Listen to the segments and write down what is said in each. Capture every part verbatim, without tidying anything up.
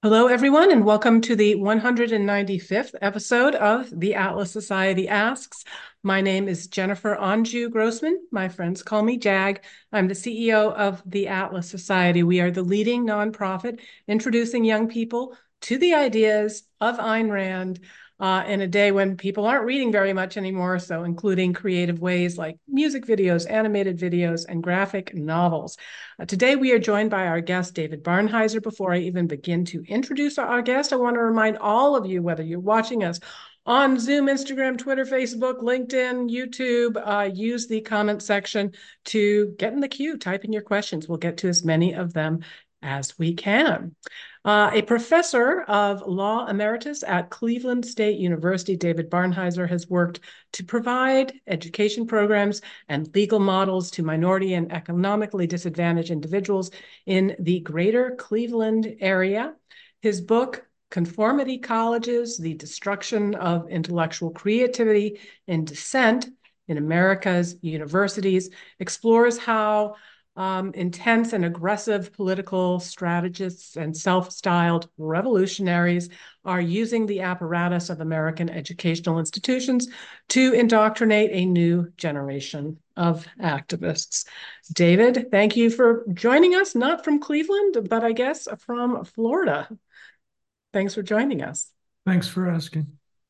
Hello, everyone, and welcome to the one hundred ninety-fifth episode of the Atlas Society Asks. My name is Jennifer Anjou Grossman. My friends call me Jag. I'm the C E O of the Atlas Society. We are the leading nonprofit introducing young people to the ideas of Ayn Rand uh, in a day when people aren't reading very much anymore, so including creative ways like music videos, animated videos, and graphic novels. Uh, today, we are joined by our guest, David Barnhiser. Before I even begin to introduce our guest, I want to remind all of you, whether you're watching us on Zoom, Instagram, Twitter, Facebook, LinkedIn, YouTube, uh, use the comment section to get in the queue, type in your questions. We'll get to as many of them as we can. Uh, a professor of law emeritus at Cleveland State University, David Barnhiser has worked to provide education programs and legal models to minority and economically disadvantaged individuals in the greater Cleveland area. His book, Conformity Colleges, The Destruction of Intellectual Creativity and Dissent in America's Universities, explores how um, intense and aggressive political strategists and self-styled revolutionaries are using the apparatus of American educational institutions to indoctrinate a new generation of activists. David, thank you for joining us, not from Cleveland, but I guess from Florida. Thanks for joining us. Thanks for asking.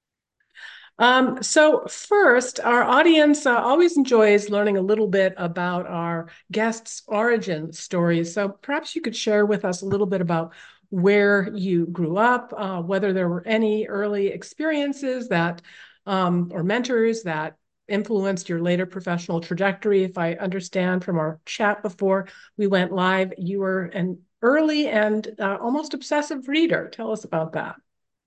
Um, so first, our audience uh, always enjoys learning a little bit about our guests' origin stories. So perhaps you could share with us a little bit about where you grew up, uh, whether there were any early experiences that um, or mentors that influenced your later professional trajectory. If I understand from our chat before we went live, you were an early and uh, almost obsessive reader. Tell us about that.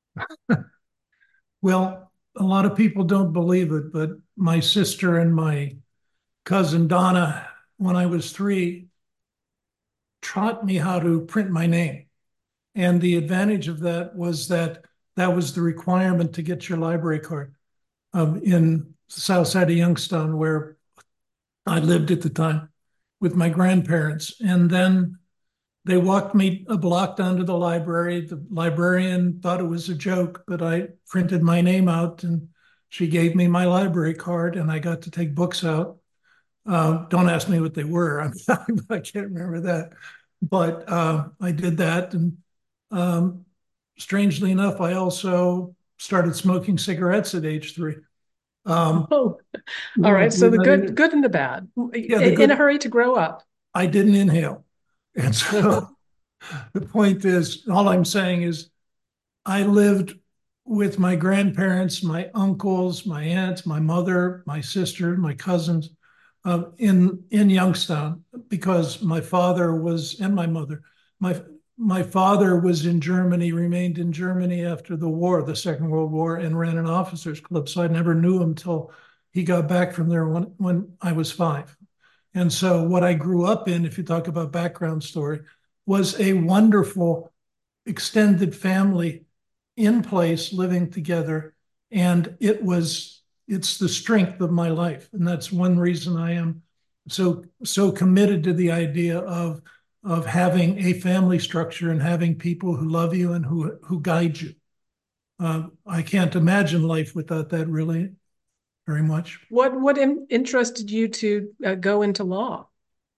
Well, a lot of people don't believe it, but my sister and my cousin Donna, when I was three, taught me how to print my name. And the advantage of that was that that was the requirement to get your library card um, in the south side of Youngstown, where I lived at the time with my grandparents. And then they walked me a block down to the library. The librarian thought it was a joke, but I printed my name out and she gave me my library card and I got to take books out. Uh, don't ask me what they were. I'm, I can't remember that. But uh, I did that. And um, strangely enough, I also started smoking cigarettes at age three. Um, Oh, you all want right. to So believe the that good, is? good and the bad. Yeah, the In a good, hurry to grow up. I didn't inhale. And so the point is, all I'm saying is I lived with my grandparents, my uncles, my aunts, my mother, my sister, my cousins uh, in in Youngstown because my father was and my mother. My my father was in Germany, remained in Germany after the war, the Second World War, and ran an officers club. So I never knew him until he got back from there when when I was five. And so what I grew up in, if you talk about background story, was a wonderful extended family in place living together. And it was, it's the strength of my life. And that's one reason I am so, so committed to the idea of, of having a family structure and having people who love you and who, who guide you. Uh, I can't imagine life without that really very much. What what in, interested you to uh, go into law?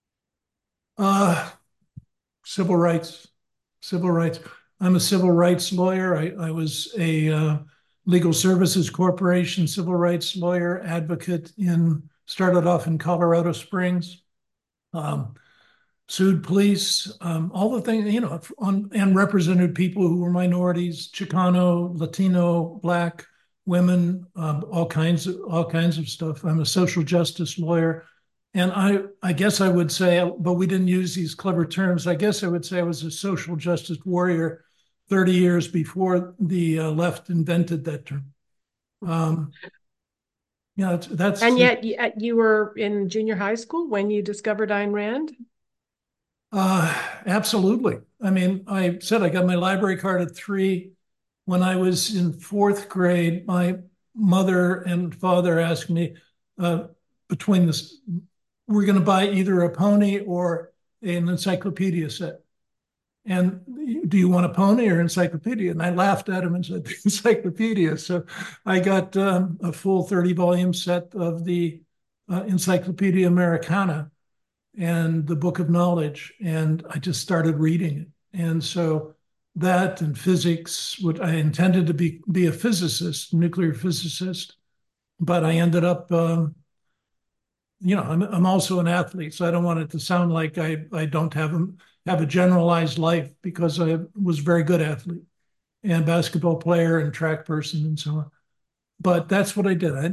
Uh, civil rights, civil rights. I'm a civil rights lawyer. I, I was a uh, legal services corporation civil rights lawyer advocate in started off in Colorado Springs, um, sued police, um, all the things you know, on, and represented people who were minorities, Chicano, Latino, Black, women, um, all kinds of all kinds of stuff. I'm a social justice lawyer. And I, I guess I would say, but we didn't use these clever terms. I guess I would say I was a social justice warrior thirty years before the uh, left invented that term. Um, yeah, that's, And that's yet you, uh, you were in junior high school when you discovered Ayn Rand. uh, absolutely. I mean, I said I got my library card at three. When I was in fourth grade, my mother and father asked me uh, between this, we're going to buy either a pony or an encyclopedia set. And do you want a pony or encyclopedia? And I laughed at him and said, encyclopedia. So I got um, a full thirty volume set of the uh, Encyclopedia Americana and the Book of Knowledge. And I just started reading it. And so that and physics, what I intended to be, be a physicist, nuclear physicist, but I ended up, um, you know, I'm, I'm also an athlete, so I don't want it to sound like I, I don't have a, have a generalized life because I was a very good athlete and basketball player and track person and so on. But that's what I did. I,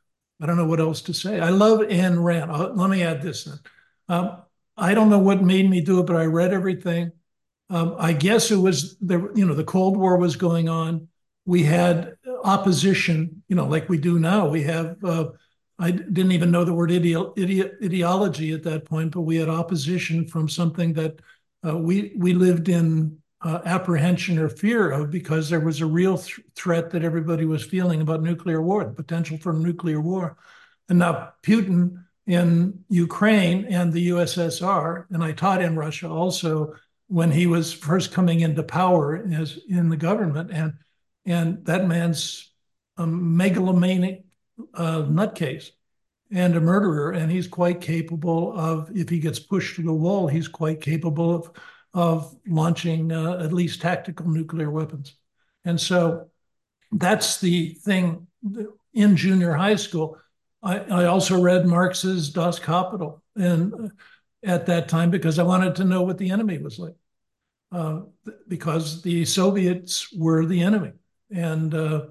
I don't know what else to say. I love Ayn Rand. Uh, let me add this then. Um, I don't know what made me do it, but I read everything. Um, I guess it was the you know the Cold War was going on. We had opposition, you know, like we do now. We have uh, I didn't even know the word ide- ide- ideology at that point, but we had opposition from something that uh, we we lived in uh, apprehension or fear of because there was a real th- threat that everybody was feeling about nuclear war, the potential for nuclear war. And now Putin in Ukraine and the U S S R, and I taught in Russia also when he was first coming into power as in the government, and and that man's a megalomaniac uh, nutcase and a murderer, and he's quite capable of, if he gets pushed to the wall, he's quite capable of of launching uh, at least tactical nuclear weapons. And so that's the thing in junior high school. I, I also read Marx's Das Kapital, and at that time because I wanted to know what the enemy was like, uh, because the Soviets were the enemy, and uh,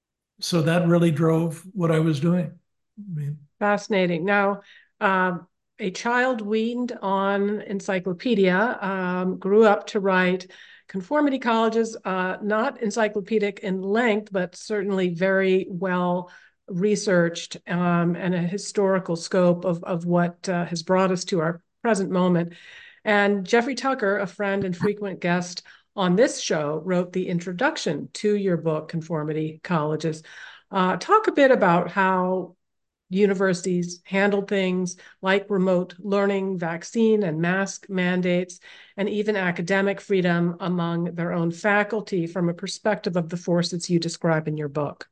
so that really drove what I was doing. I mean, Fascinating. Now, um, a child weaned on encyclopedia, um, grew up to write conformity colleges, uh, not encyclopedic in length, but certainly very well researched, um, and a historical scope of, of what uh, has brought us to our present moment. And Jeffrey Tucker, a friend and frequent guest on this show, wrote the introduction to your book, Conformity Colleges. Uh, talk a bit about how universities handled things like remote learning, vaccine and mask mandates, and even academic freedom among their own faculty from a perspective of the forces you describe in your book.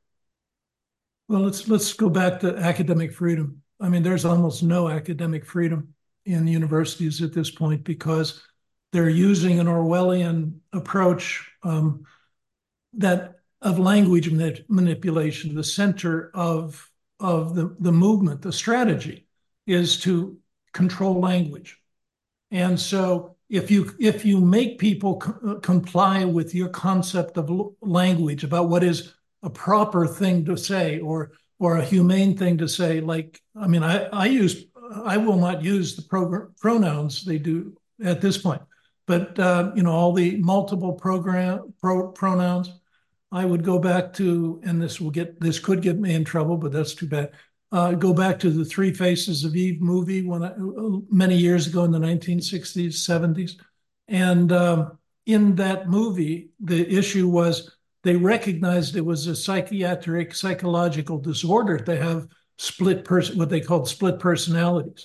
well, let's let's go back to academic freedom. I mean, there's almost no academic freedom in universities at this point because they're using an Orwellian approach um, that of language manip- manipulation. The center of of the, the movement, the strategy, is to control language. And so if you if you make people co- uh, comply with your concept of l- language about what is a proper thing to say or or a humane thing to say, like I mean, I I use I will not use the pro- pronouns they do at this point, but uh, you know all the multiple program pro- pronouns. I would go back to, and this will get this could get me in trouble, but that's too bad. Uh, go back to the Three Faces of Eve movie when I, many years ago in the nineteen sixties, seventies, and um, in that movie, the issue was they recognized it was a psychiatric psychological disorder to have split person, what they called split personalities,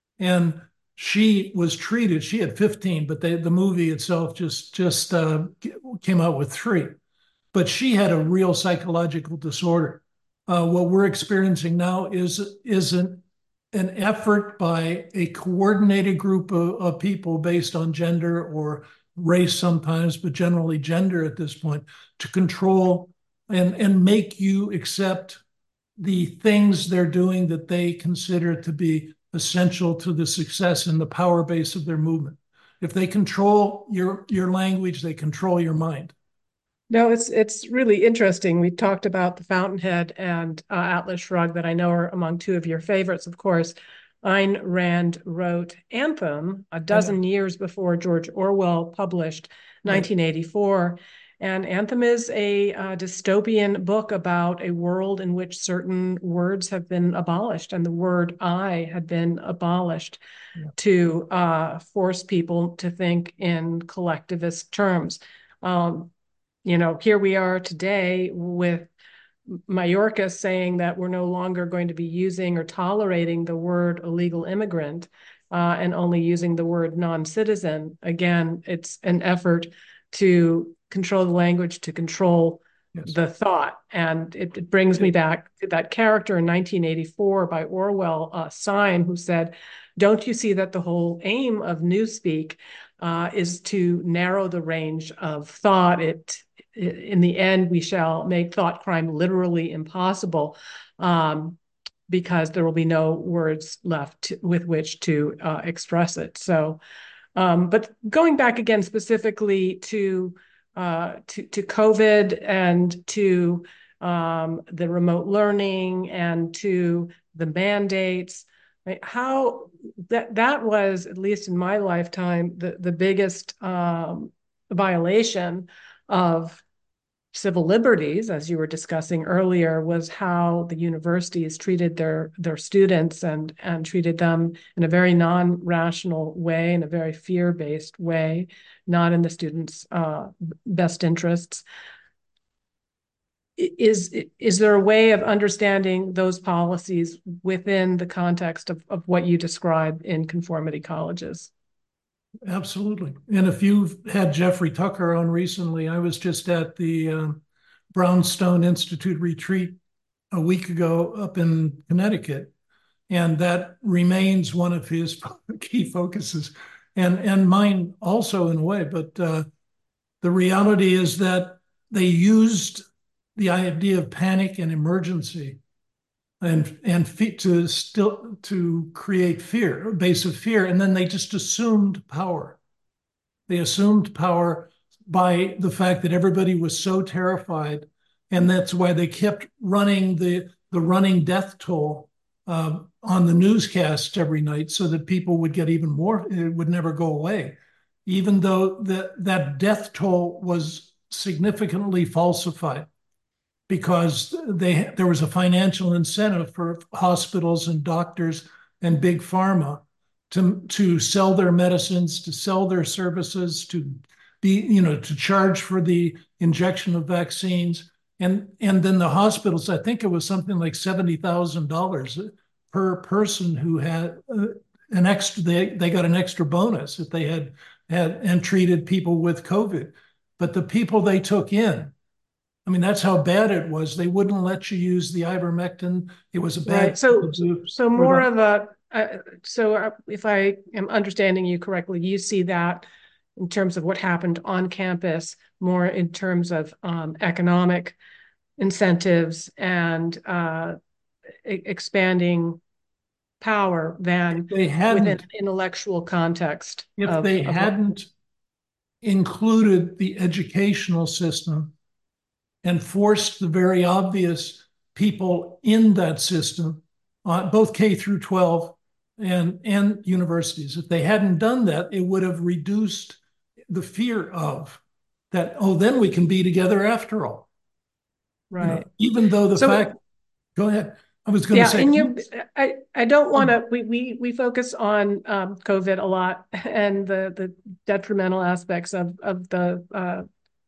and she was treated. She had fifteen, but they, the movie itself just just uh, came out with three, but she had a real psychological disorder. Uh, what we're experiencing now is is an an effort by a coordinated group of, of people based on gender or race sometimes, but generally gender at this point, to control and and make you accept the things they're doing that they consider to be essential to the success and the power base of their movement. If they control your your language, they control your mind. No, it's it's really interesting. We talked about the Fountainhead and uh, Atlas Shrugged that I know are among two of your favorites, of course. Ayn Rand wrote Anthem a I know. dozen years before George Orwell published Right. nineteen eighty-four. And Anthem is a uh, dystopian book about a world in which certain words have been abolished, and the word I had been abolished Yeah. to uh, force people to think in collectivist terms. Um, you know, here we are today with Mayorkas saying that we're no longer going to be using or tolerating the word illegal immigrant uh, and only using the word non-citizen. Again, it's an effort to control the language, to control Yes. the thought. And it, it brings me back to that character in nineteen eighty-four by Orwell, uh, Syme, who said, don't you see that the whole aim of Newspeak uh, is to narrow the range of thought? It, it in the end, we shall make thought crime literally impossible, um, because there will be no words left to, with which to uh, express it. So, um, but going back again specifically to uh, to, to COVID and to um, the remote learning and to the mandates, right? How that that was, at least in my lifetime, the the biggest um, violation of civil liberties, as you were discussing earlier, was how the universities treated their their students and and treated them in a very non-rational way, in a very fear-based way, not in the students' uh, best interests. Is is there a way of understanding those policies within the context of, of what you describe in conformity colleges? Absolutely. And if you've had Jeffrey Tucker on recently, I was just at the uh, Brownstone Institute retreat a week ago up in Connecticut, and that remains one of his key focuses, and and mine also in a way. But uh, the reality is that they used the idea of panic and emergency and and to still to create fear, a base of fear, and then they just assumed power. They assumed power by the fact that everybody was so terrified, and that's why they kept running the the running death toll uh, on the newscast every night, so that people would get even more. It would never go away, even though that that death toll was significantly falsified, because they there was a financial incentive for hospitals and doctors and big pharma to to sell their medicines, to sell their services, to be, you know, to charge for the injection of vaccines. And and then the hospitals, I think it was something like seventy thousand dollars per person who had uh, an extra, they, they got an extra bonus if they had had and treated people with COVID. But the people they took in, I mean, that's how bad it was. They wouldn't let you use the ivermectin. It was a bad Right. So, do so for more the, of a, uh, so uh, if I am understanding you correctly, you see that in terms of what happened on campus, more in terms of um, economic incentives and uh, e- expanding power if than they within hadn't, an intellectual context if of, they of what. hadn't included the educational system and forced the very obvious people in that system, uh, both K through twelve and, and universities. If they hadn't done that, it would have reduced the fear of that, oh, then we can be together after all. You know, Right. even though the So fact, go ahead. I was going to yeah, say, in your, I, I don't want um, to, we, we, we focus on um, COVID a lot and the, the detrimental aspects of, of the uh,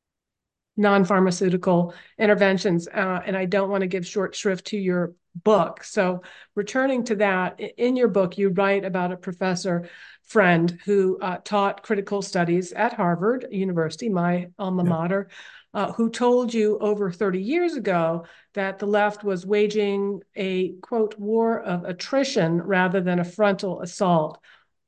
non-pharmaceutical interventions. Uh, and I don't want to give short shrift to your book. So returning to that, in your book, you write about a professor friend who uh, taught critical studies at Harvard University, my alma yeah, mater, uh, who told you over thirty years ago that the left was waging a, quote, war of attrition rather than a frontal assault.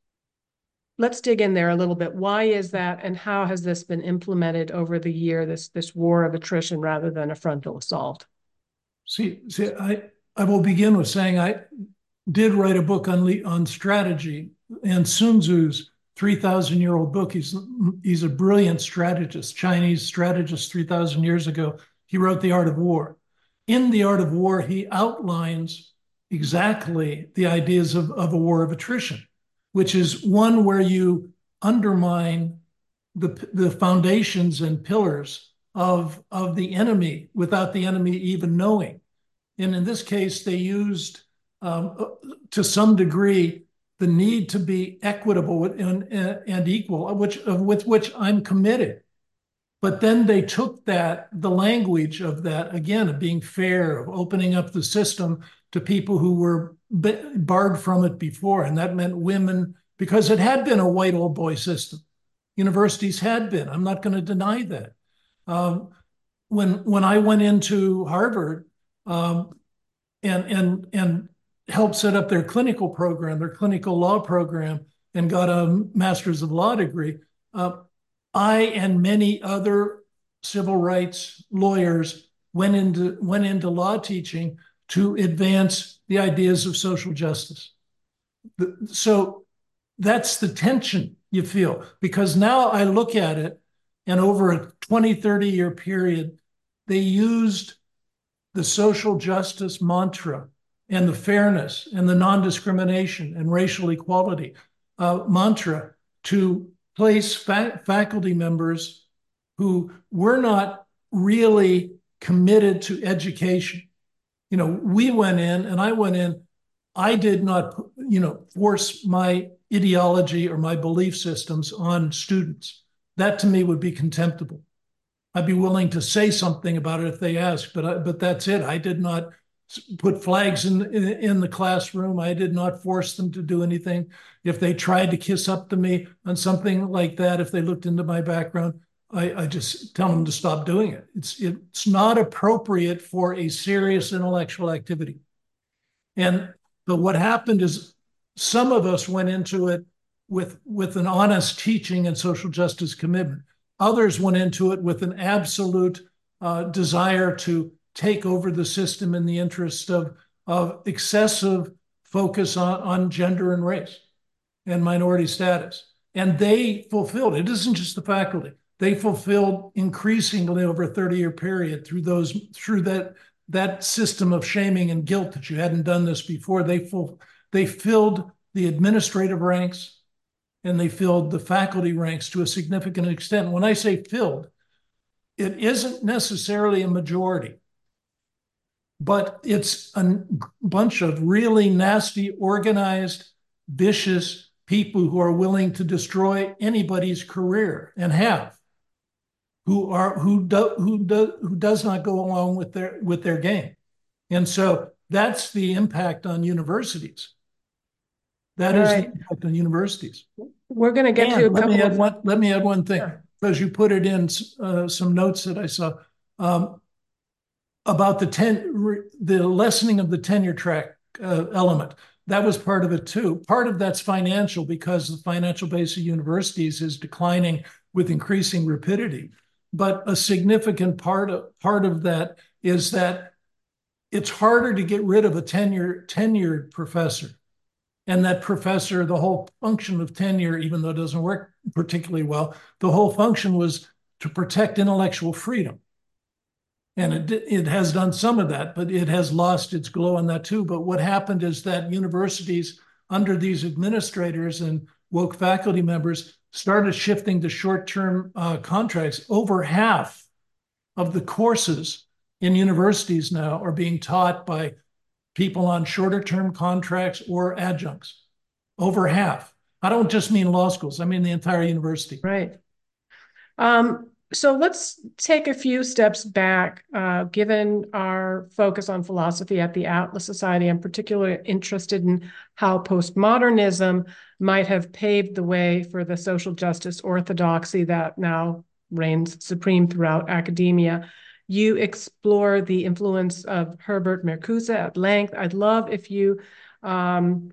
Let's dig in there a little bit. Why is that, and how has this been implemented over the year, this this war of attrition rather than a frontal assault? see, see, I, I will begin with saying I did write a book on on strategy, and Sun Tzu's three thousand year old book. He's he's a brilliant strategist, Chinese strategist three thousand years ago. He wrote The Art of War. In The Art of War, he outlines exactly the ideas of, of a war of attrition, which is one where you undermine the, the foundations and pillars of, of the enemy without the enemy even knowing. And in this case, they used, um, to some degree, the need to be equitable and, and equal, which, with which I'm committed. But then they took that, the language of that, again, of being fair, of opening up the system to people who were barred from it before. And that meant women because it had been a white old boy system. Universities had been. I'm not going to deny that. Um, when when I went into Harvard um, and and and helped set up their clinical program, their clinical law program, and got a master's of law degree, uh, I and many other civil rights lawyers went into went into law teaching to advance the ideas of social justice. So that's the tension you feel, because now I look at it, and over a twenty, thirty year period, they used the social justice mantra and the fairness and the non-discrimination and racial equality uh, mantra to place fa- faculty members who were not really committed to education. You know, we went in and I went in, I did not, you know, force my ideology or my belief systems on students. That to me would be contemptible. I'd be willing to say something about it if they asked, but I, but that's it. I did not put flags in, in in the classroom. I did not force them to do anything. If they tried to kiss up to me on something like that, if they looked into my background, I, I just tell them to stop doing it. It's it's not appropriate for a serious intellectual activity. And but what happened is some of us went into it with with an honest teaching and social justice commitment. Others went into it with an absolute uh, desire to take over the system in the interest of, of excessive focus on, on gender and race and minority status. And they fulfilled, it isn't just the faculty, they fulfilled increasingly over a thirty year period through those, through that, that system of shaming and guilt that you hadn't done this before. They, full, they filled the administrative ranks, and they filled the faculty ranks to a significant extent. When I say filled, it isn't necessarily a majority, but it's a bunch of really nasty, organized, vicious people who are willing to destroy anybody's career, and have, who are who do, who do, who does not go along with their with their game. And so that's the impact on universities. That is the impact on universities. We're going to get to a And let couple me add of. one, let me add one thing, Sure. because you put it in uh, some notes that I saw um, about the ten, the lessening of the tenure track uh, element. That was part of it too. Part of that's financial, because the financial base of universities is declining with increasing rapidity. But a significant part of part of that is that it's harder to get rid of a tenure tenured professor. And that professor, the whole function of tenure, even though it doesn't work particularly well, the whole function was to protect intellectual freedom. And it, it has done some of that, but it has lost its glow on that too. But what happened is that universities, under these administrators and woke faculty members, started shifting to short-term uh, contracts. Over half of the courses in universities now are being taught by people on shorter term contracts or adjuncts. Over half. I don't just mean law schools, I mean the entire university. Right. Um, so let's take a few steps back. Uh, given our focus on philosophy at the Atlas Society, I'm particularly interested in how postmodernism might have paved the way for the social justice orthodoxy that now reigns supreme throughout academia. You explore the influence of Herbert Marcuse at length. I'd love if you um,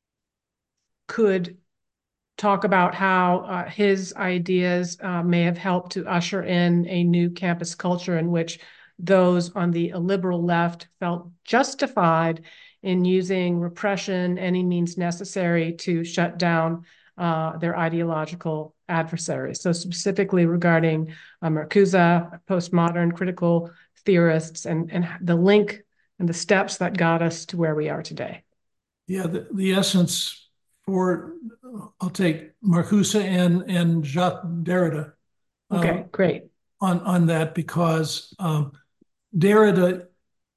could talk about how uh, his ideas uh, may have helped to usher in a new campus culture in which those on the liberal left felt justified in using repression, any means necessary to shut down uh, their ideological adversaries. So specifically regarding uh, Marcuse, postmodern critical theorists, and, and the link and the steps that got us to where we are today. Yeah, the, the essence for, I'll take Marcuse and, and Jacques Derrida. Okay, um, great. On, on that, because um, Derrida,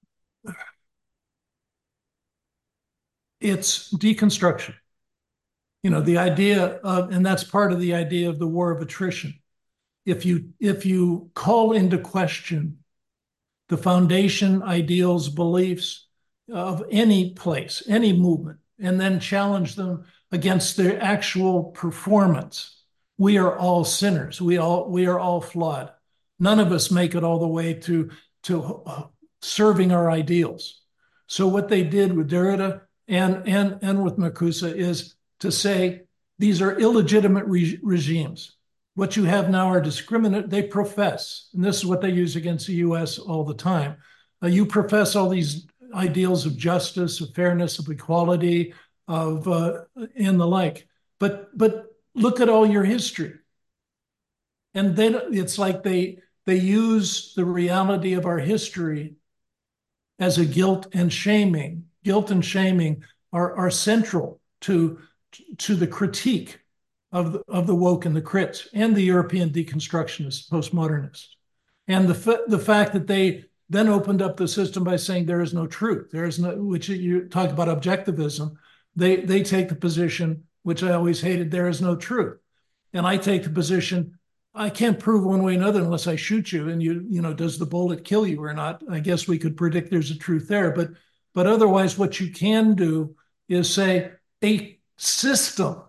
it's deconstruction. You know, the idea of, and that's part of the idea of the war of attrition. If you, if you call into question the foundation, ideals, beliefs of any place, any movement, and then challenge them against their actual performance. We are all sinners. We all we are all flawed. None of us make it all the way to to serving our ideals. So what they did with Derrida and and and with Marcuse is to say these are illegitimate re- regimes. What you have now are discriminate. They profess, and this is what they use against the U S all the time. Uh, you profess all these ideals of justice, of fairness, of equality, of uh, and the like. But but look at all your history, and then it's like they they use the reality of our history as a guilt and shaming. Guilt and shaming are, are central to, to the critique of the, of the woke and the crits and the European deconstructionists, postmodernists. And the, the fact that they then opened up the system by saying there is no truth, there is no, which you talk about objectivism, they, they take the position, which I always hated, there is no truth. And I take the position, I can't prove one way or another unless I shoot you and you, you know, does the bullet kill you or not? I guess we could predict there's a truth there, but, but otherwise what you can do is say a system,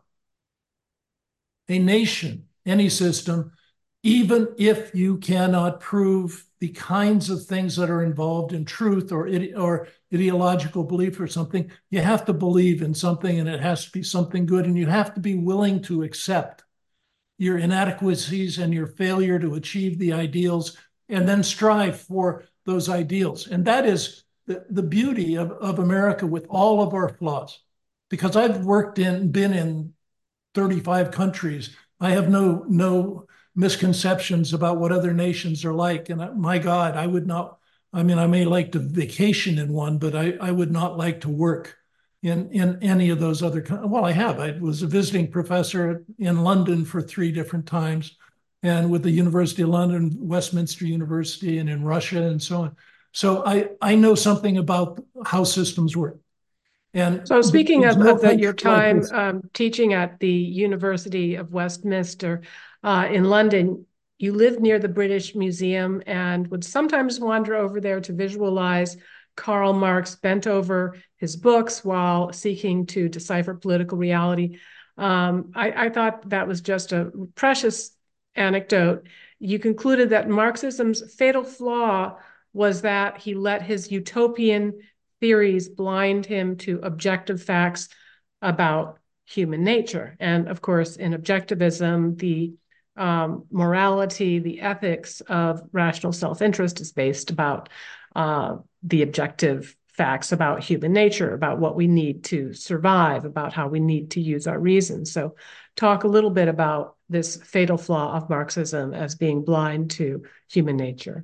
a nation, any system, even if you cannot prove the kinds of things that are involved in truth or, ide- or ideological belief or something, you have to believe in something and it has to be something good and you have to be willing to accept your inadequacies and your failure to achieve the ideals, and then strive for those ideals. And that is the, the beauty of, of America with all of our flaws. Because I've worked in, been in thirty-five countries, I have no, no misconceptions about what other nations are like. And my God, I would not, I mean, I may like to vacation in one, but I, I would not like to work in, in any of those other, well, I have. I was a visiting professor in London for three different times, and with the University of London, Westminster University, and in Russia, and so on. So I, I know something about how systems work. And So speaking there's of, no of the, your country like time this. um, teaching at the University of Westminster uh, in London, you lived near the British Museum and would sometimes wander over there to visualize Karl Marx bent over his books while seeking to decipher political reality. Um, I, I thought that was just a precious anecdote. You concluded that Marxism's fatal flaw was that he let his utopian theories blind him to objective facts about human nature. And of course, in objectivism, the um, morality, the ethics of rational self-interest is based about uh, the objective facts about human nature, about what we need to survive, about how we need to use our reason. So talk a little bit about this fatal flaw of Marxism as being blind to human nature.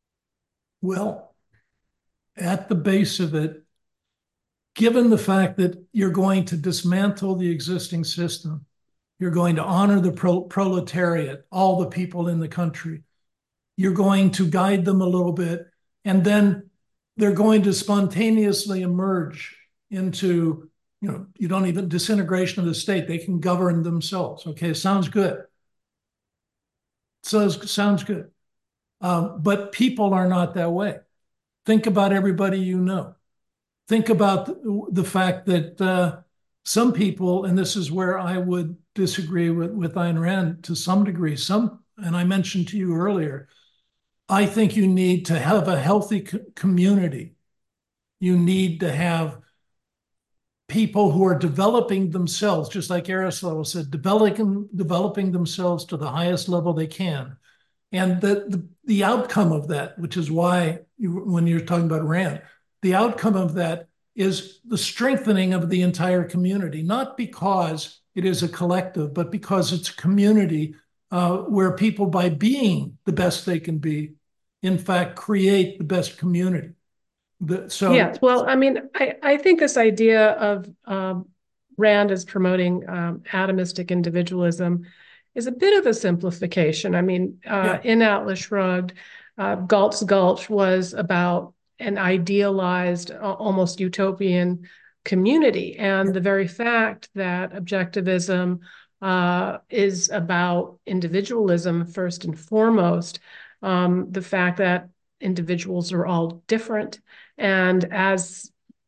Well, at the base of it, given the fact that you're going to dismantle the existing system, you're going to honor the pro- proletariat, all the people in the country, you're going to guide them a little bit, and then they're going to spontaneously emerge into, you know, you don't even disintegration of the state. They can govern themselves. Okay, sounds good. So sounds good. Um, but people are not that way. Think about everybody you know. Think about the, the fact that uh, some people, and this is where I would disagree with, with Ayn Rand to some degree, some, and I mentioned to you earlier, I think you need to have a healthy co- community. You need to have people who are developing themselves, just like Aristotle said, developing, developing themselves to the highest level they can. And the, the, the outcome of that, which is why you, when you're talking about Rand, the outcome of that is the strengthening of the entire community, not because it is a collective, but because it's a community uh, where people, by being the best they can be, in fact, create the best community. The, so, Yes, well, I mean, I, I think this idea of um, Rand as promoting um, atomistic individualism is a bit of a simplification. I mean, uh, yeah, in Atlas Shrugged, uh, Galt's Gulch was about an idealized, uh, almost utopian community. And yeah, the very fact that objectivism uh, is about individualism first and foremost, um, the fact that individuals are all different and as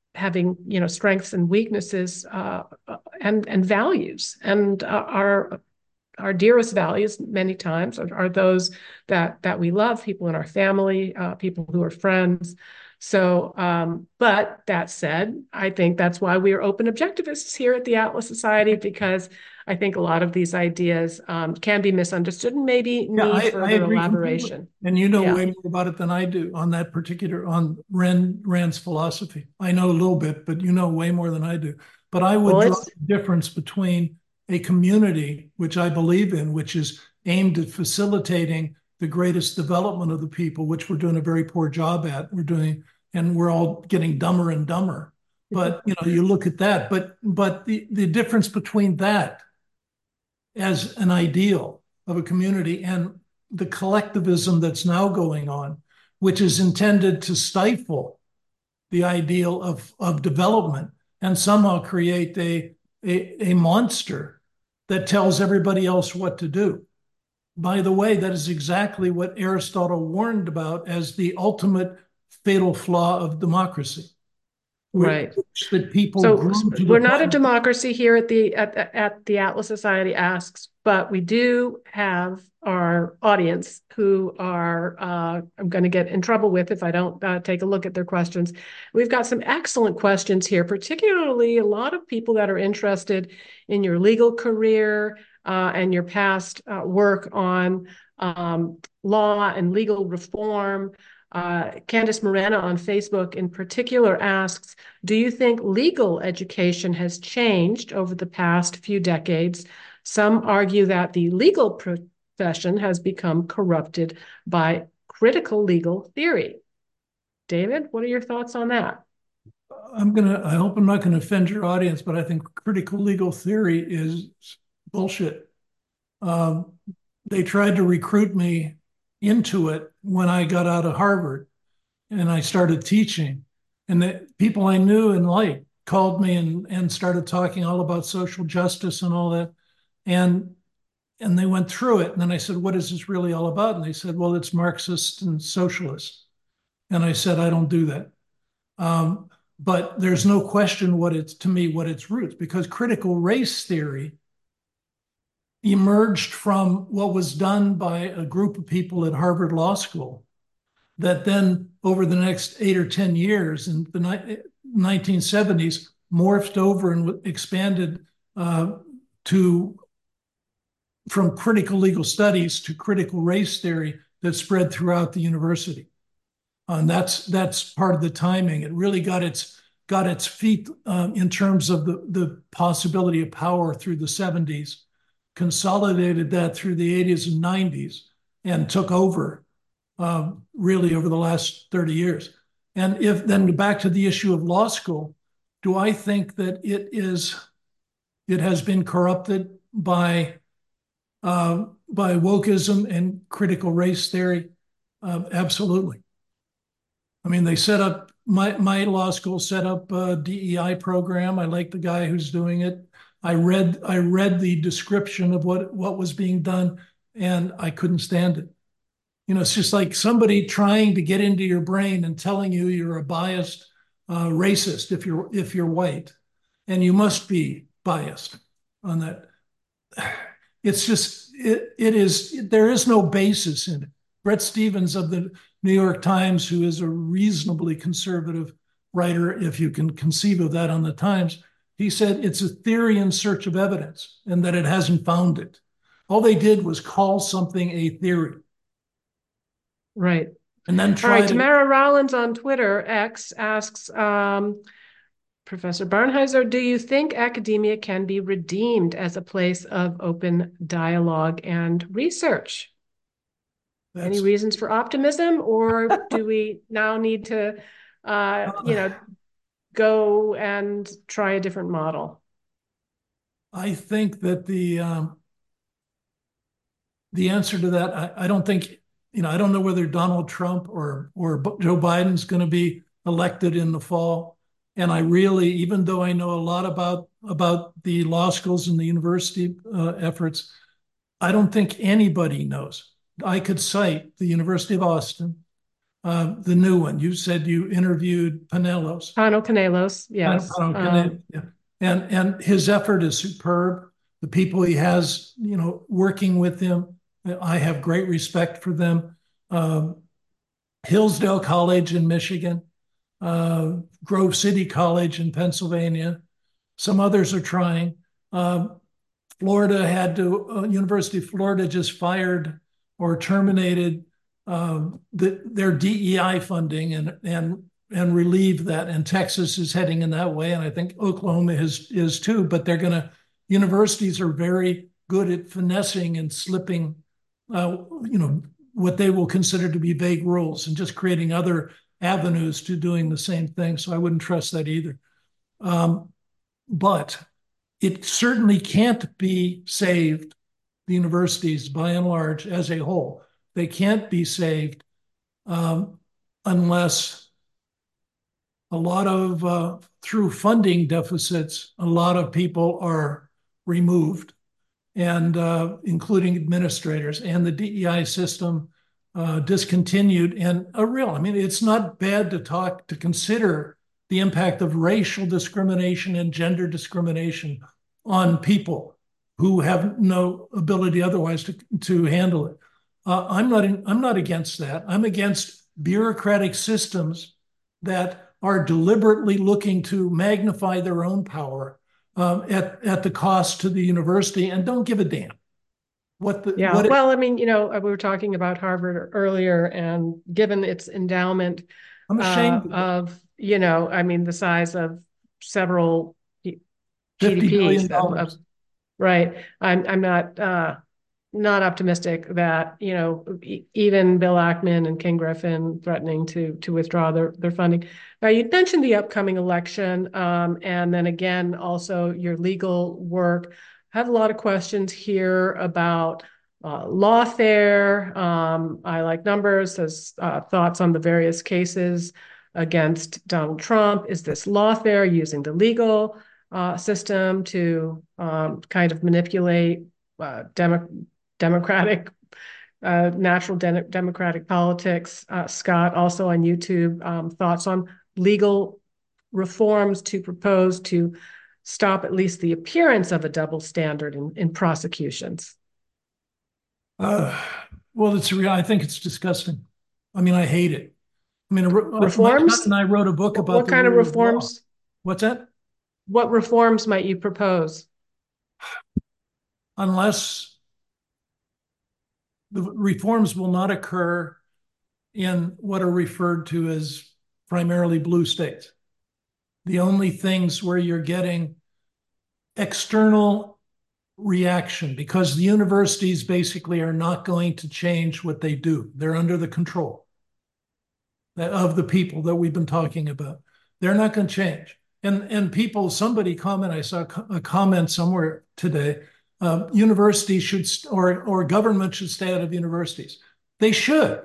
having, you know, strengths and weaknesses, uh, and and values. And uh, our our dearest values many times are, are those that that we love, people in our family, uh, people who are friends. So, um, but that said, I think that's why we are open objectivists here at the Atlas Society, because I think a lot of these ideas um, can be misunderstood and maybe Yeah, need I, I further agree completely. elaboration. And you know Yeah. way more about it than I do on that particular, on Rand, Rand's philosophy. I know a little bit, but you know way more than I do. But I would Well, draw it's the difference between a community, which I believe in, which is aimed at facilitating the greatest development of the people, which we're doing a very poor job at. We're doing, and we're all getting dumber and dumber. But you know, you look at that. But but the, the difference between that as an ideal of a community and the collectivism that's now going on, which is intended to stifle the ideal of, of development and somehow create a, a, a monster that tells everybody else what to do. By the way, that is exactly what Aristotle warned about as the ultimate fatal flaw of democracy, right. which that people So grew to the we're not a point. democracy here at the at, at the Atlas Society Asks, but we do have our audience who are uh, I'm going to get in trouble with if I don't uh, take a look at their questions. We've got some excellent questions here, particularly a lot of people that are interested in your legal career uh, and your past uh, work on um, law and legal reform. Uh, Candice Morena on Facebook in particular asks, do you think legal education has changed over the past few decades? Some argue that the legal profession has become corrupted by critical legal theory. David, what are your thoughts on that? I'm gonna, I hope I'm not gonna offend your audience, but I think critical legal theory is bullshit. Um, they tried to recruit me into it when I got out of Harvard and I started teaching. And the people I knew and liked called me and, and started talking all about social justice and all that. And and they went through it. And then I said, what is this really all about? And they said, well, it's Marxist and socialist. And I said, I don't do that. Um, but there's no question what it's, to me, what its roots, because critical race theory emerged from what was done by a group of people at Harvard Law School that then over the next eight or ten years in the nineteen seventies morphed over and expanded uh, to from critical legal studies to critical race theory that spread throughout the university. And that's that's part of the timing. It really got its got its feet um, in terms of the, the possibility of power through the seventies, consolidated that through the eighties and nineties, and took over um, really over the last thirty years. And if then back to the issue of law school, do I think that it is it has been corrupted by uh, by wokeism and critical race theory? Uh, absolutely. I mean, they set up my my law school set up a D E I program. I like the guy who's doing it. I read I read the description of what what was being done, and I couldn't stand it. You know, it's just like somebody trying to get into your brain and telling you you're a biased uh, racist if you're if you're white, and you must be biased on that. It's just it it is there is no basis in it. Bret Stephens of the New York Times, who is a reasonably conservative writer, if you can conceive of that on the Times, he said it's a theory in search of evidence and that it hasn't found it. All they did was call something a theory. Right. And then All right. try to. Tamara Rollins on Twitter, X, asks, um, Professor Barnhizer, do you think academia can be redeemed as a place of open dialogue and research? Any reasons for optimism, or do we now need to, uh, you know, go and try a different model? I think that the um, the answer to that, I, I don't think, you know, I don't know whether Donald Trump or or Joe Biden's going to be elected in the fall. And I really, even though I know a lot about about the law schools and the university uh, efforts, I don't think anybody knows. I could cite the University of Austin, uh, the new one. You said you interviewed Pinellas. Pano Canelos, I yes. don't Um, yeah. And and his effort is superb. The people he has, you know, working with him, I have great respect for them. Um, Hillsdale College in Michigan, uh, Grove City College in Pennsylvania. Some others are trying. Um, Florida had to, uh, University of Florida just fired or terminated um, the, their D E I funding and and and relieved that. And Texas is heading in that way, and I think Oklahoma is is too. But they're going to. Universities are very good at finessing and slipping, uh, you know, what they will consider to be vague rules and just creating other avenues to doing the same thing. So I wouldn't trust that either. Um, but it certainly can't be saved, the universities by and large as a whole. They can't be saved um, unless a lot of, uh, through funding deficits, a lot of people are removed, and uh, including administrators, and the D E I system uh, discontinued. And a real, I mean, it's not bad to talk, to consider the impact of racial discrimination and gender discrimination on people who have no ability otherwise to, to handle it. Uh, I'm not in, I'm not against that. I'm against bureaucratic systems that are deliberately looking to magnify their own power um, at at the cost to the university and don't give a damn what the yeah, what it, well, I mean, you know, we were talking about Harvard earlier, and given its endowment I'm uh, ashamed of it. of, you know, I mean, the size of several Fifty billion G D Ps of, of dollars. right. I'm I'm not uh, not optimistic that, you know, e- even Bill Ackman and Ken Griffin threatening to to withdraw their their funding. Now, you mentioned the upcoming election, um, and then again also your legal work. I have a lot of questions here about uh, lawfare. Um, I like numbers. Has uh, thoughts on the various cases against Donald Trump. Is this lawfare using the legal uh, system to um, kind of manipulate uh, demo- democratic, uh, natural de- democratic politics? Uh, Scott, also on YouTube, um, thoughts on legal reforms to propose to stop at least the appearance of a double standard in, in prosecutions. Uh, well, it's real. I think it's disgusting. I mean, I hate it. I mean, my son Reforms? and I wrote a book about What the kind of rule of law. reforms? What's that? What reforms might you propose? Unless the reforms will not occur in what are referred to as primarily blue states. The only things where you're getting external reaction, because the universities basically are not going to change what they do. They're under the control of the people that we've been talking about. They're not going to change. And and people, somebody comment, I saw a comment somewhere today. Uh, universities should, or or government should stay out of universities. They should,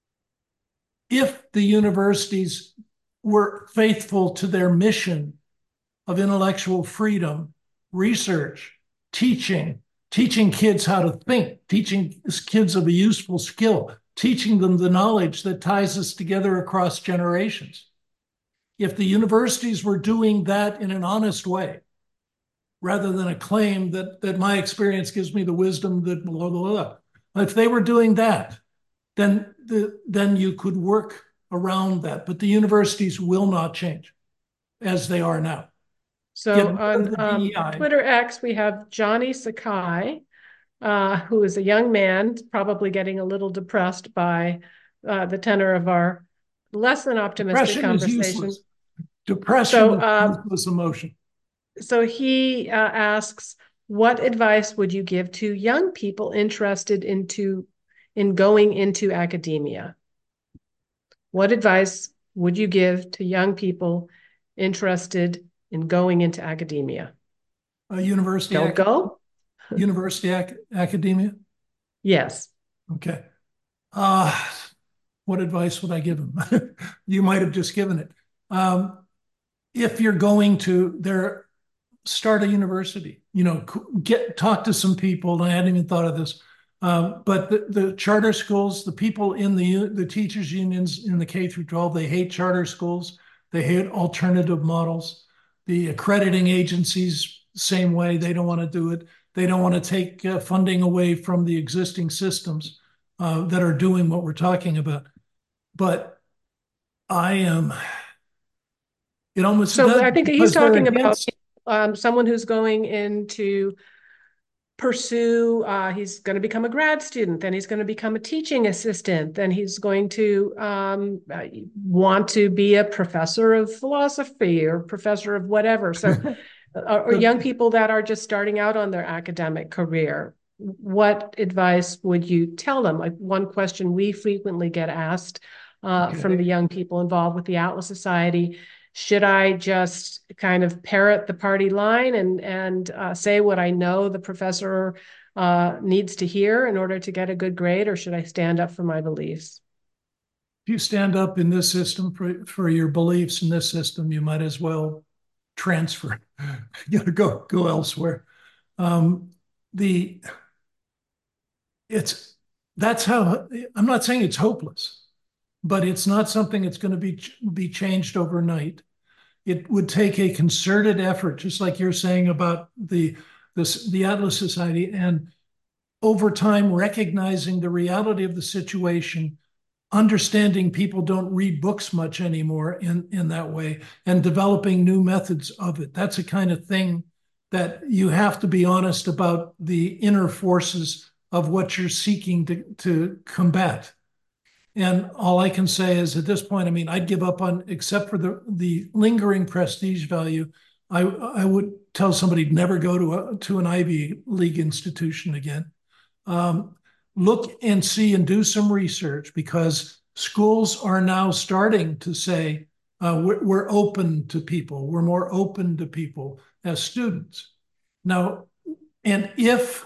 if the universities were faithful to their mission of intellectual freedom, research, teaching, teaching kids how to think, teaching kids of a useful skill, teaching them the knowledge that ties us together across generations. If the universities were doing that in an honest way, rather than a claim that, that my experience gives me the wisdom that blah, blah, blah. If they were doing that, then, the, then you could work around that. But the universities will not change as they are now. Get So rid of on the um, D E I. Twitter X, we have Johnny Sakai, uh, who is a young man, probably getting a little depressed by uh, the tenor of our less than optimistic Depression is conversation. useless. Depression So, is uh, useless emotion. so he uh, asks, what advice would you give to young people interested into in going into academia? What advice would you give to young people interested in going into academia? Uh, university, Don't ac- go? university ac- academia. Yes. Okay. Uh, what advice would I give them? You might have just given it. Um, if you're going to there, start a university. You know, get talk to some people. And I hadn't even thought of this. Um, but the, the charter schools, the people in the the teachers unions in the K through twelve, they hate charter schools. They hate alternative models. The accrediting agencies, same way, they don't want to do it. They don't want to take uh, funding away from the existing systems uh, that are doing what we're talking about. But I am, it almost So does I think he's because they're talking about against. um, someone who's going into pursue, uh, he's going to become a grad student, then he's going to become a teaching assistant, then he's going to um, uh, want to be a professor of philosophy or professor of whatever. So, uh, or young people that are just starting out on their academic career, what advice would you tell them? Like one question we frequently get asked uh, from the Okay. young people involved with the Atlas Society: should I just kind of parrot the party line and and uh, say what I know the professor uh, needs to hear in order to get a good grade, or should I stand up for my beliefs? If you stand up in this system for, for your beliefs in this system, you might as well transfer. You got to go go elsewhere. Um, the it's that's how I'm not saying it's hopeless, but it's not something that's going to be be changed overnight. It would take a concerted effort, just like you're saying about the this the Atlas Society, and over time recognizing the reality of the situation, understanding people don't read books much anymore in in that way, and developing new methods of it. That's a kind of thing that you have to be honest about the inner forces of what you're seeking to, to combat. And all I can say is at this point, I mean, I'd give up on, except for the the lingering prestige value. I I would tell somebody never go to a to an Ivy League institution again. Um, Look and see and do some research, because schools are now starting to say uh, we're, we're open to people. We're more open to people as students now. And if,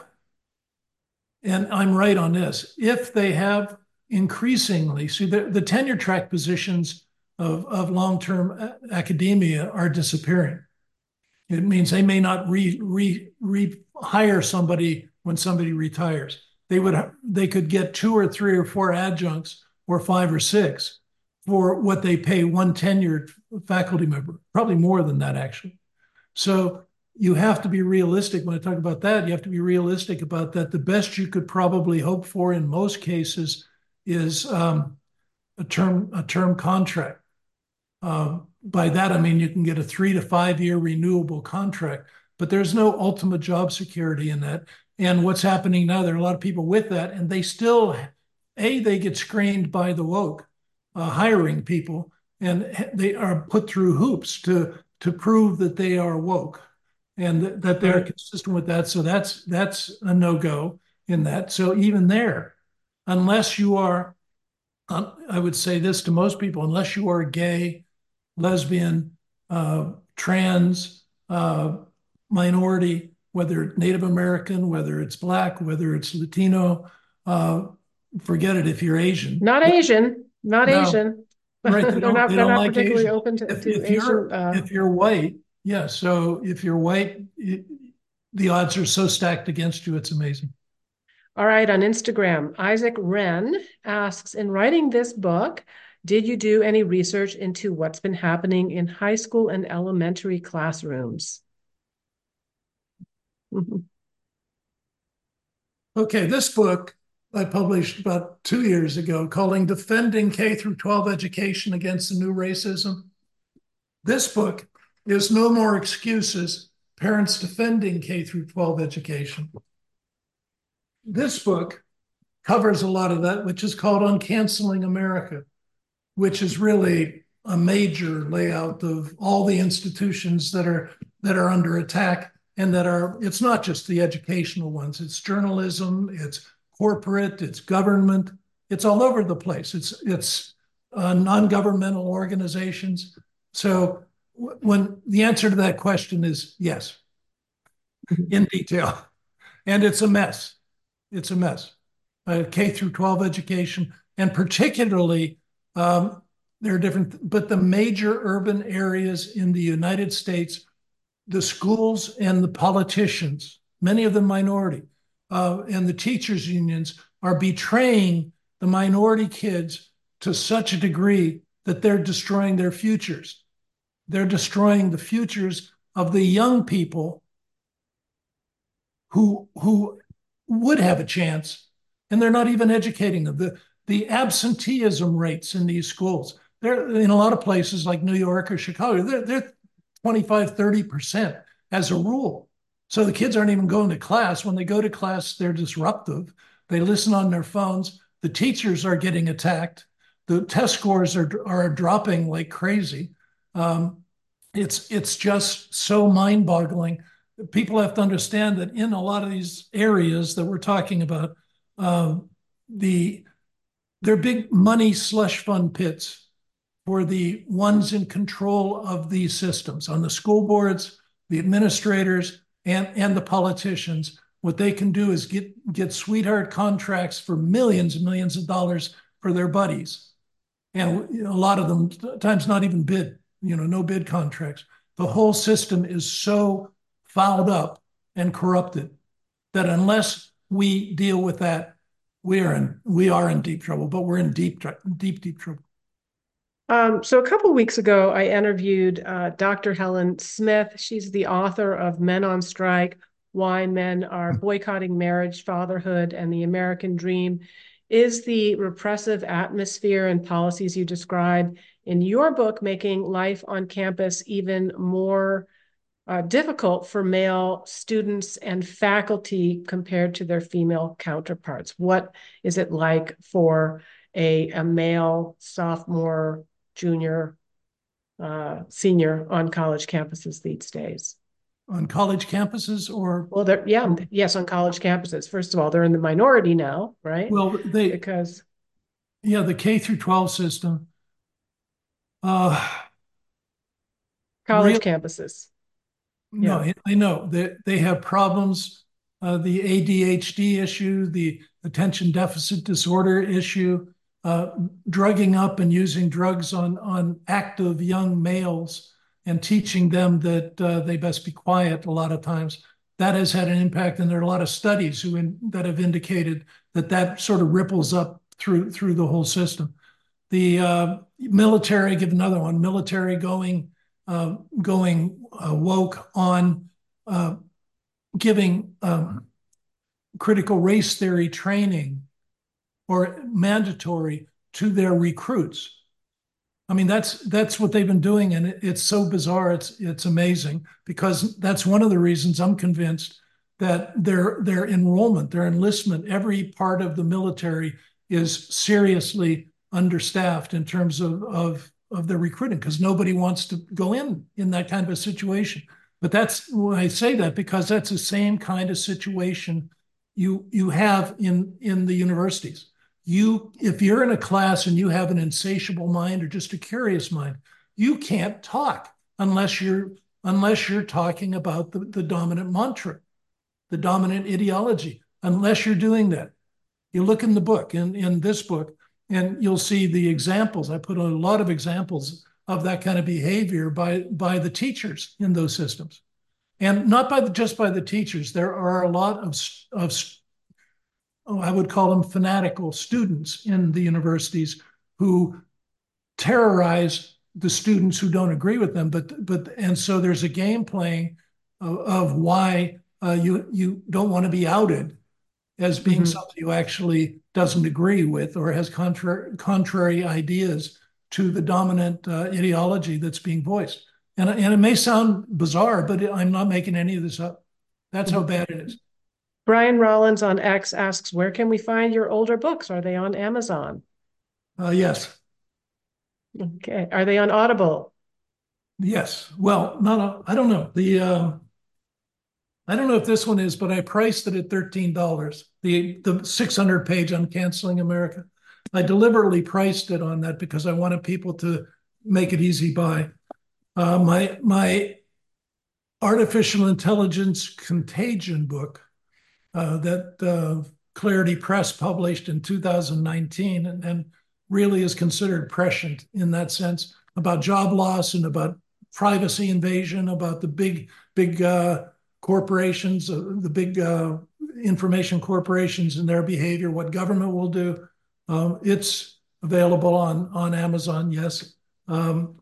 and I'm right on this, if they have increasingly, see the, the tenure track positions of, of long-term academia are disappearing. It means they may not re, re, re hire somebody when somebody retires. They would they could get two or three or four adjuncts or five or six for what they pay one tenured faculty member, probably more than that actually. So you have to be realistic when I talk about that. You have to be realistic about that. The best you could probably hope for in most cases is um, a term a term contract. Uh, by that, I mean you can get a three to five year renewable contract, but there's no ultimate job security in that. And what's happening now, there are a lot of people with that, and they still, A, they get screened by the woke uh, hiring people, and they are put through hoops to, to prove that they are woke and th- that they're Right. consistent with that. So that's, that's a no go in that. So even there, unless you are, uh, I would say this to most people, unless you are gay, lesbian, uh, trans, uh, minority, whether Native American, whether it's Black, whether it's Latino, uh, forget it if you're Asian. Not Asian, not No, Asian. right? They They're don't not they they're don't not like particularly Asian. open to, If to if Asian. you're Uh, if you're white, yeah. So if you're white, it, the odds are so stacked against you. It's amazing. all right, on Instagram, Isaac Wren asks, in writing this book, did you do any research into what's been happening in high school and elementary classrooms? Okay, this book I published about two years ago, calling "Defending K through twelve Education Against the New Racism." This book is no more excuses. Parents defending K through twelve education. This book covers a lot of that, which is called "Uncanceling America," which is really a major layout of all the institutions that are that are under attack, and that are, it's not just the educational ones, it's journalism, it's corporate, it's government, it's all over the place. It's it's uh, non-governmental organizations. So when the answer to that question is yes, in detail, and it's a mess. It's a mess. Uh, K through twelve education, and particularly um, there are different, but the major urban areas in the United States, the schools and the politicians, many of them minority, uh, and the teachers' unions are betraying the minority kids to such a degree that they're destroying their futures. They're destroying the futures of the young people who who would have a chance, and they're not even educating them. The the absenteeism rates in these schools, they're in a lot of places like New York or Chicago, they're, they're twenty-five, thirty percent as a rule. So the kids aren't even going to class. When they go to class, they're disruptive. They listen on their phones. The teachers are getting attacked. The test scores are, are dropping like crazy. Um, it's it's just so mind-boggling. People have to understand that in a lot of these areas that we're talking about, um, the they're big money slush fund pits for the ones in control of these systems on the school boards, the administrators, and, and the politicians. What they can do is get, get sweetheart contracts for millions and millions of dollars for their buddies. And you know, a lot of them times not even bid, you know, no bid contracts. The whole system is so fouled up and corrupted that unless we deal with that, we are in we are in deep trouble. But we're in deep, deep, deep trouble. Um, so a couple of weeks ago, I interviewed uh, Doctor Helen Smith. She's the author of Men on Strike: Why Men Are Boycotting Marriage, Fatherhood, and the American Dream. Is the repressive atmosphere and policies you describe in your book making life on campus even more uh, difficult for male students and faculty compared to their female counterparts? What is it like for a, a male sophomore, junior, uh, senior on college campuses these days? On college campuses or Well, they're, yeah, yes, on college campuses. First of all, they're in the minority now, right? well, they Because yeah, the K through twelve system. Uh, college real campuses, no, yeah. I I know that they have problems. Uh, the A D H D issue, the attention deficit disorder issue, uh, drugging up and using drugs on on active young males and teaching them that uh, they best be quiet a lot of times. That has had an impact, and there are a lot of studies who in, that have indicated that that sort of ripples up through through the whole system. The uh, military, give another one, military going uh, going uh, woke on uh, giving um, critical race theory training or mandatory to their recruits. I mean, that's that's what they've been doing, and it, it's so bizarre. It's it's amazing because that's one of the reasons I'm convinced that their their enrollment, their enlistment, every part of the military is seriously understaffed in terms of of of their recruiting because nobody wants to go in in that kind of a situation. But that's when I say that because that's the same kind of situation you you have in in the universities. You if you're in a class and you have an insatiable mind or just a curious mind, you can't talk unless you're unless you're talking about the, the dominant mantra, the dominant ideology, unless you're doing that. You look in the book, in, in this book, and you'll see the examples. I put a lot of examples of that kind of behavior by, by the teachers in those systems. And not by the, just by the teachers. There are a lot of, of oh, I would call them fanatical students in the universities who terrorize the students who don't agree with them. But but and so there's a game playing of, of why uh, you you don't want to be outed as being mm-hmm. somebody who actually doesn't agree with or has contrary contrary ideas to the dominant uh, ideology that's being voiced. And, and it may sound bizarre, but I'm not making any of this up. That's mm-hmm. how bad it is. Brian Rollins on X asks, where can we find your older books? Are they on Amazon? Uh, yes. Okay. Are they on Audible? Yes. Well, no, no, I don't know. The uh, I don't know if this one is, but I priced it at thirteen dollars. The the six hundred page on Canceling America. I deliberately priced it on that because I wanted people to make it easy buy. Uh, my my artificial intelligence contagion book uh, that uh, Clarity Press published in two thousand nineteen and, and really is considered prescient in that sense about job loss and about privacy invasion, about the big, big uh, corporations, uh, the big uh, information corporations and their behavior, what government will do. Um, it's available on, on Amazon, yes. Um,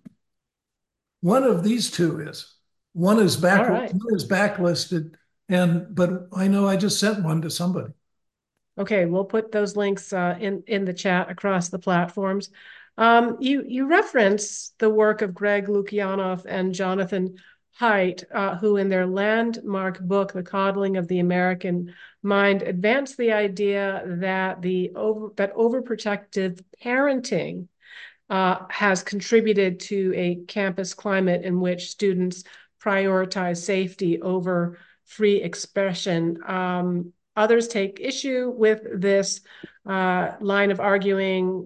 one of these two is. One is All back right. one is backlisted, and but I know I just sent one to somebody. Okay, we'll put those links uh, in in the chat across the platforms. Um, you you reference the work of Greg Lukianoff and Jonathan Haidt, uh, who in their landmark book, The Coddling of the American Mind, advanced the idea that the over that overprotective parenting uh, has contributed to a campus climate in which students prioritize safety over free expression. Um, others take issue with this uh, line of arguing,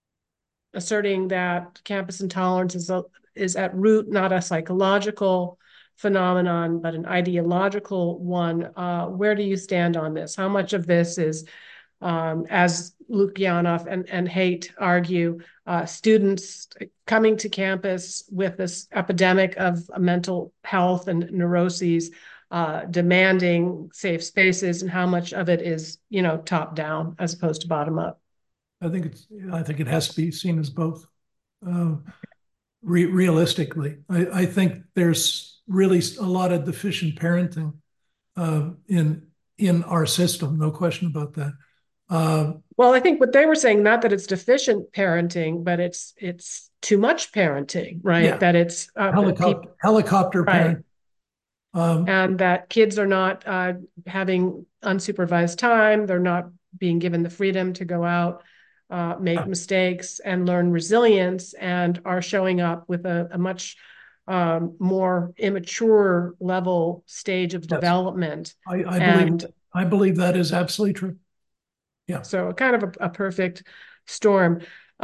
asserting that campus intolerance is, a, is at root not a psychological phenomenon, but an ideological one. Uh, where do you stand on this? How much of this is um, as Lukianoff and, and Haidt argue, uh, students coming to campus with this epidemic of mental health and neuroses, uh, demanding safe spaces, and how much of it is, you know, top down as opposed to bottom up? I think it's. I think it has to be seen as both. Uh, re- realistically, I, I think there's really a lot of deficient parenting uh, in in our system. No question about that. Uh, Well, I think what they were saying, not that it's deficient parenting, but it's it's too much parenting, right? yeah, That it's uh, that helicopter people, helicopter right, parent. Um, and that kids are not uh, having unsupervised time. They're not being given the freedom to go out, uh, make mistakes, and learn resilience, and are showing up with a, a much um, more immature level stage of yes, development. I, I believe And I believe that is absolutely true. Yeah. so kind of a, a perfect storm.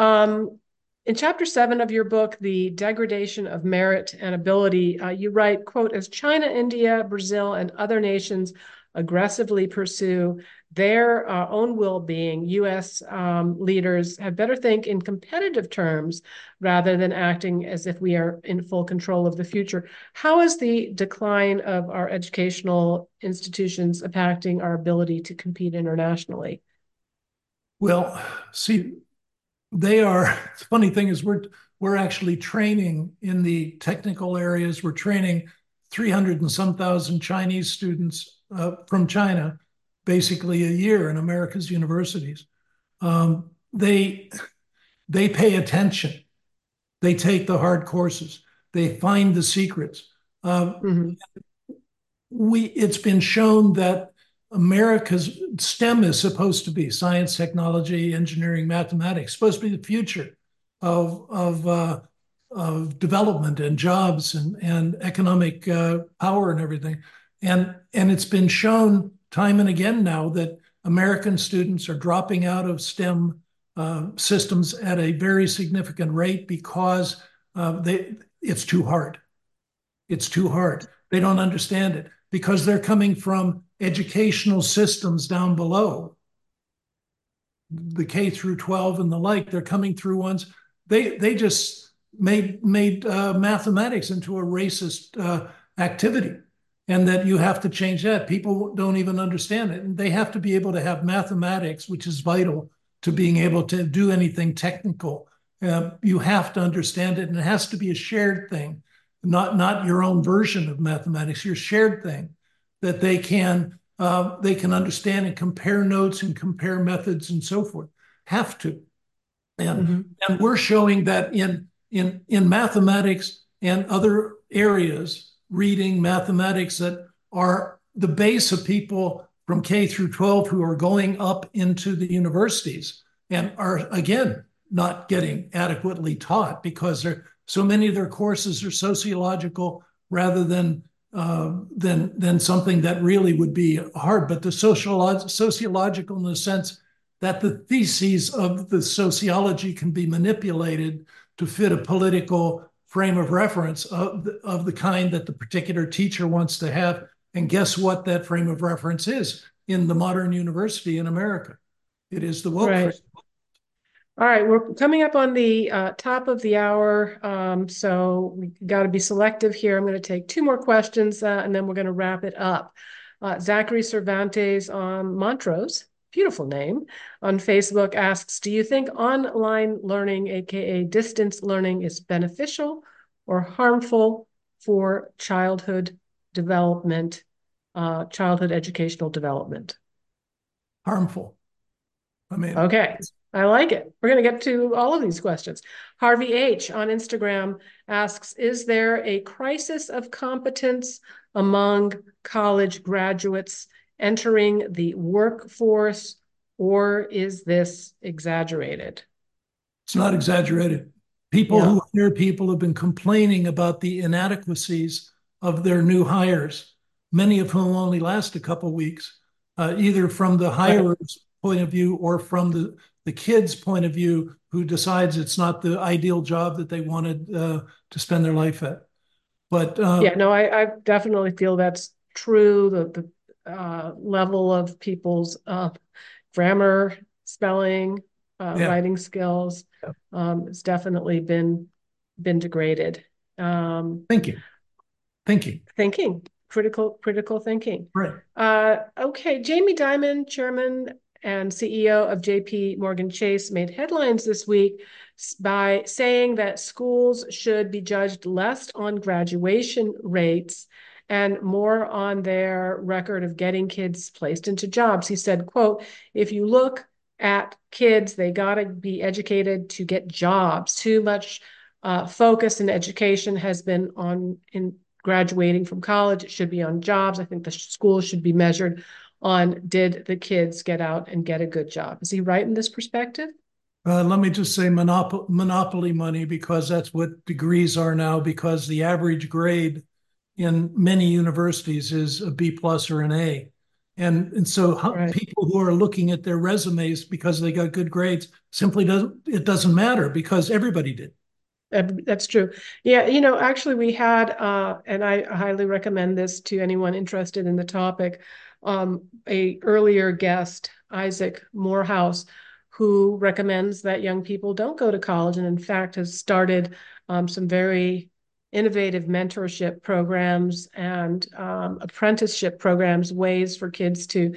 Um, in chapter seven of your book, The Degradation of Merit and Ability, uh, you write, quote, as China, India, Brazil, and other nations aggressively pursue their uh, own well-being, U S um, leaders had better think in competitive terms rather than acting as if we are in full control of the future. How is the decline of our educational institutions impacting our ability to compete internationally? Well, see, they are. The funny thing is, we're we're actually training in the technical areas. We're training three hundred and some thousand Chinese students uh, from China, basically a year in America's universities. Um, they they pay attention. They take the hard courses. They find the secrets. Um, Mm-hmm. we it's been shown that America's STEM is supposed to be science, technology, engineering, mathematics, supposed to be the future of of uh, of development and jobs and and economic uh, power and everything. And and it's been shown time and again now that American students are dropping out of STEM uh, systems at a very significant rate because uh, they it's too hard. It's too hard. They don't understand it because they're coming from educational systems down below, the K through twelve and the like. They're coming through ones. They they just made made uh, mathematics into a racist uh, activity, and that you have to change that. People don't even understand it, and they have to be able to have mathematics, which is vital to being able to do anything technical. Uh, you have to understand it, and it has to be a shared thing, not not your own version of mathematics, your shared thing that they can uh, they can understand and compare notes and compare methods and so forth. Have to, and Mm-hmm. and we're showing that in in in mathematics and other areas, reading mathematics that are the base of people from K through twelve who are going up into the universities and are again not getting adequately taught because they're so many of their courses are sociological rather than uh, than than something that really would be hard. But the social sociological in the sense that the theses of the sociology can be manipulated to fit a political frame of reference of the, of the kind that the particular teacher wants to have. And guess what that frame of reference is in the modern university in America? It is the woke frame. Right. All right, we're coming up on the uh, top of the hour, um, so we got to be selective here. I'm going to take two more questions, uh, and then we're going to wrap it up. Uh, Zachary Cervantes on Montrose, beautiful name, on Facebook asks, do you think online learning, aka distance learning, is beneficial or harmful for childhood development, uh, childhood educational development? Harmful. I mean, Okay, I like it. We're going to get to all of these questions. Harvey H. on Instagram asks, is there a crisis of competence among college graduates entering the workforce, or is this exaggerated? it's not exaggerated. People Yeah. who hire people have been complaining about the inadequacies of their new hires, many of whom only last a couple of weeks, uh, either from the Right. hirer's point of view or from the, the kid's point of view, who decides it's not the ideal job that they wanted uh, to spend their life at. But uh, Yeah, no, I, I definitely feel that's true. The, the uh, level of people's uh, grammar, spelling, uh, yeah, writing skills um, has definitely been been degraded. Um, thinking, thinking, thinking, critical, critical thinking. right. Uh, okay, Jamie Dimon, chairman and C E O of J P Morgan Chase, made headlines this week by saying that schools should be judged less on graduation rates and more on their record of getting kids placed into jobs. He said, quote, if you look at kids, they got to be educated to get jobs. Too much uh, focus in education has been on in graduating from college. It should be on jobs. I think the schools should be measured on, did the kids get out and get a good job? Is he right in this perspective? Uh, let me just say monop- monopoly money, because that's what degrees are now, because the average grade in many universities is a B plus or an A. And, and so how, Right. people who are looking at their resumes because they got good grades simply doesn't, it doesn't matter because everybody did. That's true. Yeah, you know, actually, we had, uh, and I highly recommend this to anyone interested in the topic, um, a earlier guest, Isaac Morehouse, who recommends that young people don't go to college, and in fact has started um, some very innovative mentorship programs and um, apprenticeship programs, ways for kids to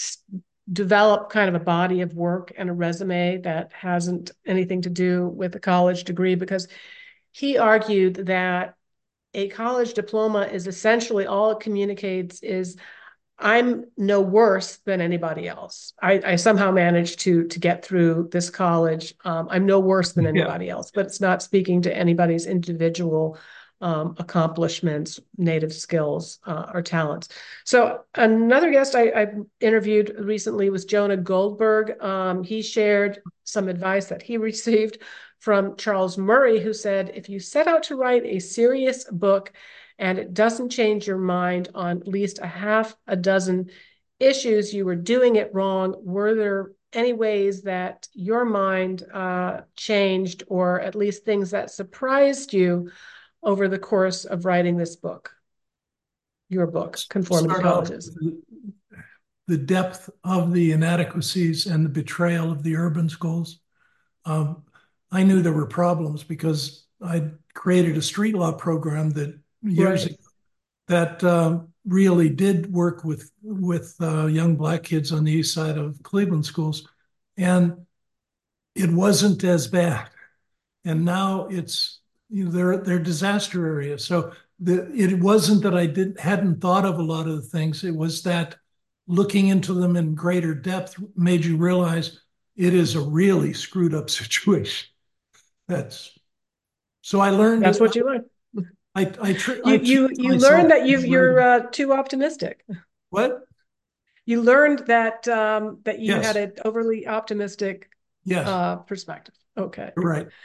develop kind of a body of work and a resume that hasn't anything to do with a college degree, because he argued that a college diploma is essentially all it communicates is I'm no worse than anybody else. I, I somehow managed to to get through this college. Um, I'm no worse than Yeah. anybody else, but it's not speaking to anybody's individual um, accomplishments, native skills, uh, or talents. So another guest I, I interviewed recently was Jonah Goldberg. Um, he shared some advice that he received from Charles Murray, who said, if you set out to write a serious book and it doesn't change your mind on at least a half a dozen issues, you were doing it wrong. Were there any ways that your mind uh, changed, or at least things that surprised you over the course of writing this book, your book, Conformity Start off Colleges? with the depth of the inadequacies and the betrayal of the urban schools. Um, I knew there were problems because I created a street law program that years Right. ago that uh, really did work with with uh, young black kids on the east side of Cleveland schools, and it wasn't as bad. And now it's, you know, they're they're disaster areas. So the, it wasn't that I didn't hadn't thought of a lot of the things. It was that looking into them in greater depth made you realize it is a really screwed up situation. That's so I learned. That's what you learned. I I, tr- You I you cheated you myself learned that you into you're writing. uh, too optimistic. What? You learned that um, that you had Yes, an overly optimistic yes, uh, perspective. Okay. you're right.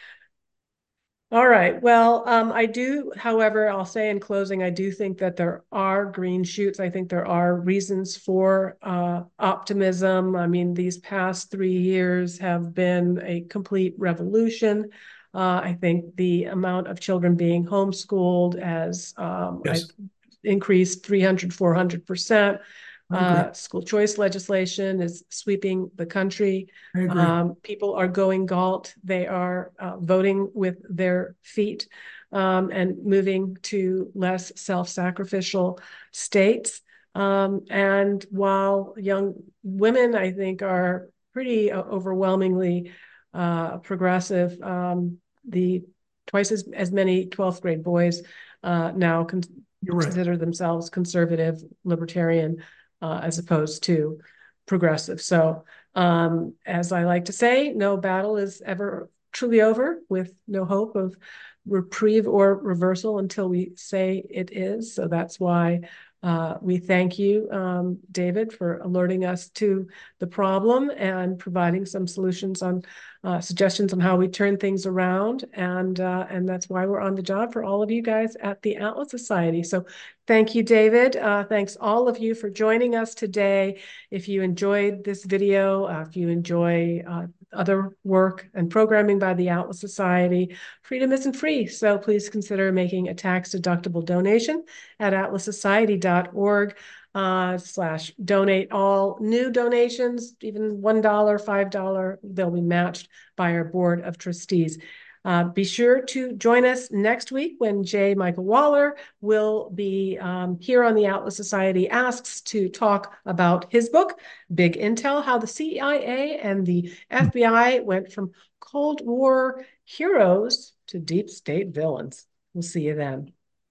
All right. Well, um, I do, however, I'll say in closing, I do think that there are green shoots. I think there are reasons for uh, optimism. I mean, these past three years have been a complete revolution. Uh, I think the amount of children being homeschooled has um, I Yes, increased three hundred, four hundred percent. I agree. Uh, school choice legislation is sweeping the country. I agree. Um, people are going galt. They are uh, voting with their feet um, and moving to less self-sacrificial states. Um, and while young women, I think, are pretty uh, overwhelmingly uh, progressive, um, the twice as, as many twelfth grade boys uh, now con You're right. consider themselves conservative, libertarian, uh, as opposed to progressive. So, um, as I like to say, no battle is ever truly over, with no hope of reprieve or reversal until we say it is. So that's why uh, we thank you, um, David, for alerting us to the problem and providing some solutions on uh, suggestions on how we turn things around. And uh, and that's why we're on the job for all of you guys at the Atlas Society. So thank you, David. Uh, thanks all of you for joining us today. If you enjoyed this video, uh, if you enjoy uh, other work and programming by the Atlas Society, freedom isn't free. So please consider making a tax-deductible donation at atlas society dot org uh, slash donate. All new donations, even one dollar, five dollars, they'll be matched by our board of trustees. Uh, be sure to join us next week when J. Michael Waller will be um, here on the Atlas Society Asks to talk about his book, Big Intel, How the C I A and the F B I Went from Cold War Heroes to Deep State Villains. We'll see you then.